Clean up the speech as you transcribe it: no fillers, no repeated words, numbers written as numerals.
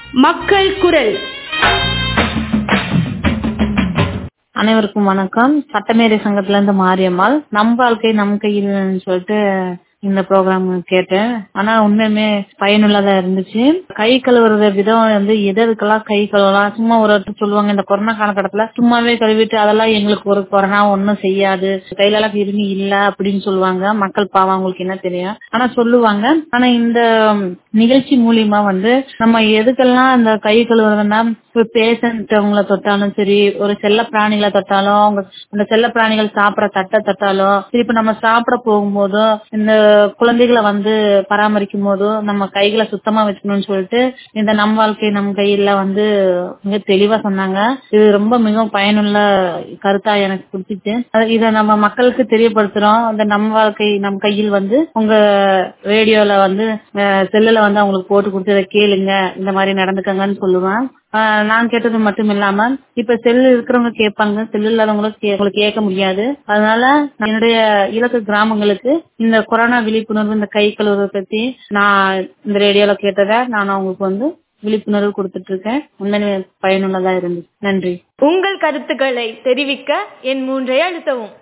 மக்கள் குரல். அனைவருக்கும் வணக்கம். சட்டமேதை சங்கத்துல இருந்து மாரியம்மாள். நம் வாழ்க்கை நம் கையில் சொல்லிட்டு இந்த ப்ரோக்ராம் கேட்டேன். ஆனா உண்மையுமே பயனுள்ளதா இருந்துச்சு. கை கழுவுறத விதம் வந்து எதற்கெல்லாம் கை கழுவலாம். சும்மா ஒரு சொல்லுவாங்க, இந்த கொரோனா காலகட்டத்துல சும்மாவே கழுவிட்டு அதெல்லாம் எங்களுக்கு ஒரு கொரோனா ஒன்னும் செய்யாது, கையில எல்லாம் கிருமி இல்ல அப்படின்னு சொல்லுவாங்க. மக்கள் பாவம், அவங்களுக்கு என்ன தெரியும், ஆனா சொல்லுவாங்க. ஆனா இந்த நிகழ்ச்சி மூலியமா வந்து நம்ம எதுக்கெல்லாம் இந்த கை கழுவுறதுன்னா, பேஷண்ட் அவங்கள தொட்டாலும் சரி, ஒரு செல்ல பிராணிகளை தொட்டாலும், அவங்க அந்த செல்ல பிராணிகள் சாப்பிட தட்டை தொட்டாலும் சரி, இப்ப நம்ம சாப்பிட போகும்போதும், இந்த குழந்தைகளை வந்து பராமரிக்கும் போதும் நம்ம கைகளை சுத்தமா வச்சுக்கணும்னு சொல்லிட்டு இந்த நம் வாழ்க்கை நம் கையில வந்து மிக தெளிவா சொன்னாங்க. இது ரொம்ப மிகவும் பயனுள்ள கருத்தா எனக்கு பிடிச்சிச்சு. இத நம்ம மக்களுக்கு தெரியப்படுத்துறோம். அந்த நம் வாழ்க்கை நம் கையில் வந்து உங்க ரேடியோல வந்து செல்லுல வந்து அவங்களுக்கு போட்டு கொடுத்து இதை கேளுங்க, இந்த மாதிரி நடந்துக்கங்கன்னு சொல்லுவேன். நான் கேட்டது மட்டும் இல்லாம இப்ப செல்லு இருக்கிறவங்க கேட்பாங்க, செல்லு இல்லாதவங்களுக்கு கேட்க முடியாது. அதனால என்னுடைய இலக்கு கிராமங்களுக்கு இந்த கொரோனா விழிப்புணர்வு, இந்த கை கழுவுறதை பத்தி நான் இந்த ரேடியோல கேட்டதை நான் அவங்களுக்கு வந்து விழிப்புணர்வு கொடுத்துட்டு இருக்கேன். உண்மையிலே பயனுள்ளதா இருந்துச்சு. நன்றி. உங்கள் கருத்துக்களை தெரிவிக்க என் 3 அழுத்தவும்.